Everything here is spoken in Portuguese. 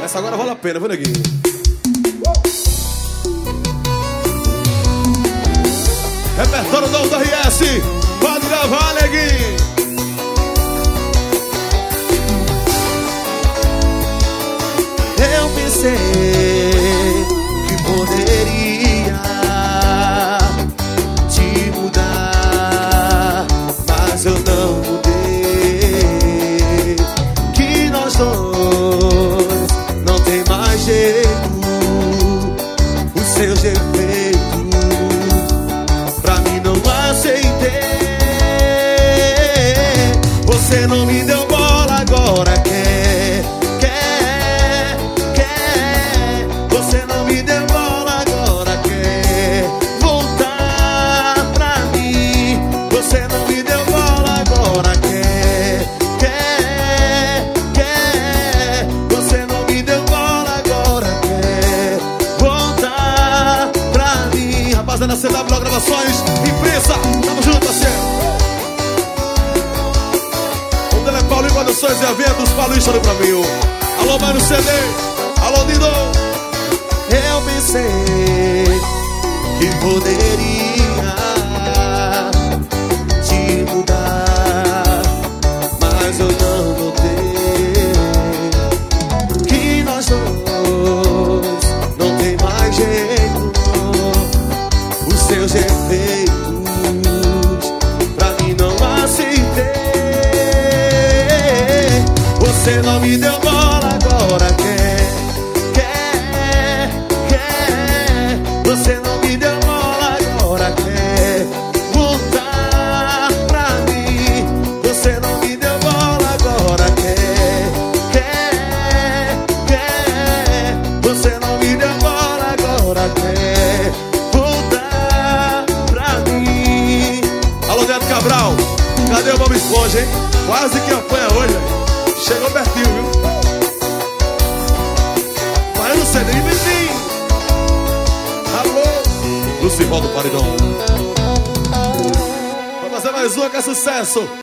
Essa agora vale a pena, viu, neguinho? Repertório do RS. Pode gravar, neguinho. Eu pensei que poderia te mudar, mas eu não mudei. Que nós dois não tem mais jeito. Os seus defeitos pra mim não aceitei. Você não me deu bola, agora quer. Você não me deu bola, agora quer voltar pra mim. Você não me deu bola, agora quer. Você não me deu bola, agora quer voltar pra mim. Rapaziada, CW Gravações, imprensa, tamo junto, parceiro. O dele é Paulinho Produções e Eventos, Paulinho chorou pra mim. Alô, Mano CD, alô, Dido. Eu pensei que poderia te mudar, mas eu não notei. Que nós dois não tem mais jeito. Os seus defeitos pra mim não aceitei. Você não me deu bola, agora quer. Você não me deu bola, agora quer voltar pra mim. Você não me deu bola, agora quer. Você não me deu bola, agora quer voltar pra mim. Alô, Neto Cabral, cadê o Bob Esponja, hein? Quase que apanha hoje, hein? Chegou pertinho, viu? Vai no CD, vizinho. Alô, Lucival do Paredão. Vamos fazer mais uma que é sucesso.